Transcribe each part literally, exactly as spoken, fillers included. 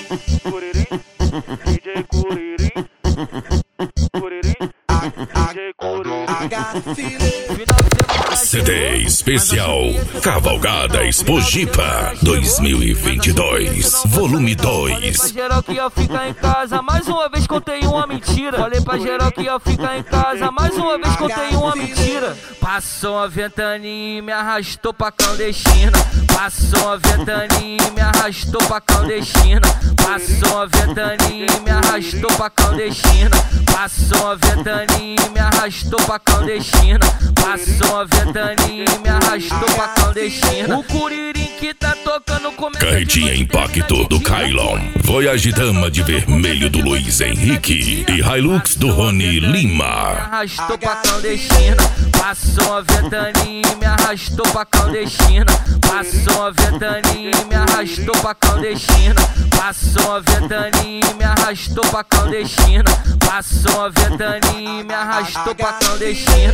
Curirim, D J Curirim, Curirim, D J Curirim. C D especial Cavalgada Expojipa dois mil e vinte e dois, volume dois. Falei pra geral que ia ficar em casa, mais uma vez contei uma mentira. Falei pra geral que ia ficar em casa, mais uma vez contei uma mentira. Passou a ventania e me arrastou pra clandestina. Passou a ventania e me arrastou pra clandestina. Passou a ventania e me arrastou pra clandestina. Passou a ventania e me arrastou pra clandestina. Passou a ventania e me arrastou pra clandestina. O Curirim que tá tocando começa. Carretinha Impacto do Kylon, Voyage Dama de Vermelho do Luiz Henrique e Hilux do Rony Lima. Arrastou pra clandestina. Passou a ventania e me arrastou pra clandestina. Passou a ventania e me arrastou pra clandestina. Passou a ventania e me arrastou pra clandestina. Passou a ventania e me arrastou pra clandestina.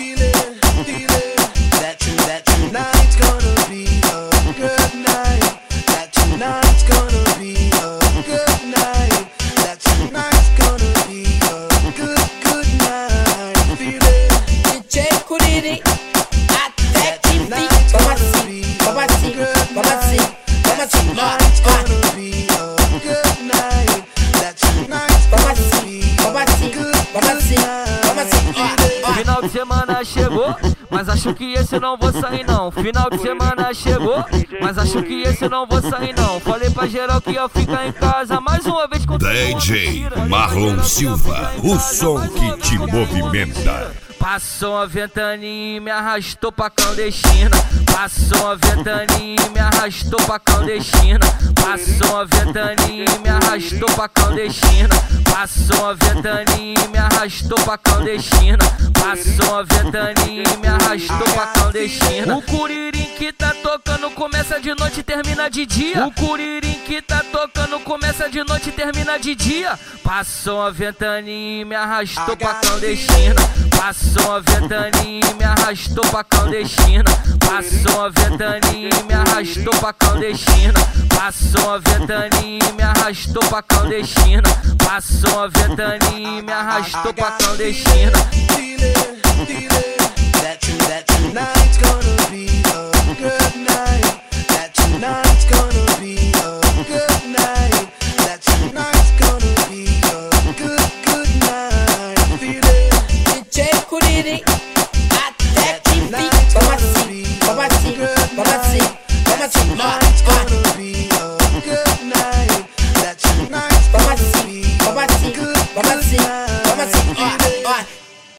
That that tonight's gonna be a good night. That tonight's gonna be a good night. That tonight's gonna be a good good night. Feel it, D J Curirim, até que vim. Como assim? Como assim? Como assim? Como assim? tonight's gonna be a good night. That tonight's Como gonna assim? be Como a assim? good Como assim? Como assim? Ó, ó. Final de semana chegou, mas acho que esse não vou sair não. Final de semana chegou, mas acho que esse não vou sair não. Falei pra geral que ia ficar em casa, mais uma vez com D J Marlon Silva, o som que te movimenta. Passou a ventania e me arrastou pra clandestina. Passou a ventania e me arrastou pra clandestina. Passou a ventania e me arrastou pra clandestina. Passou a ventania e me arrastou pra clandestina. Passou a ventania e me arrastou pra clandestina. O Curirim que tá tocando começa de noite e termina de dia. O Curirim que tá tocando começa de noite e termina de dia. Passou a ventania e me arrastou pra clandestina. Passou a ventania e me arrastou pra clandestina. Passou a ventania e me arrastou pra clandestina. Passou a ventania e me arrastou pra clandestina. Passou a ventania e me arrastou pra clandestina. feel it, feel it. That that tonight's gonna be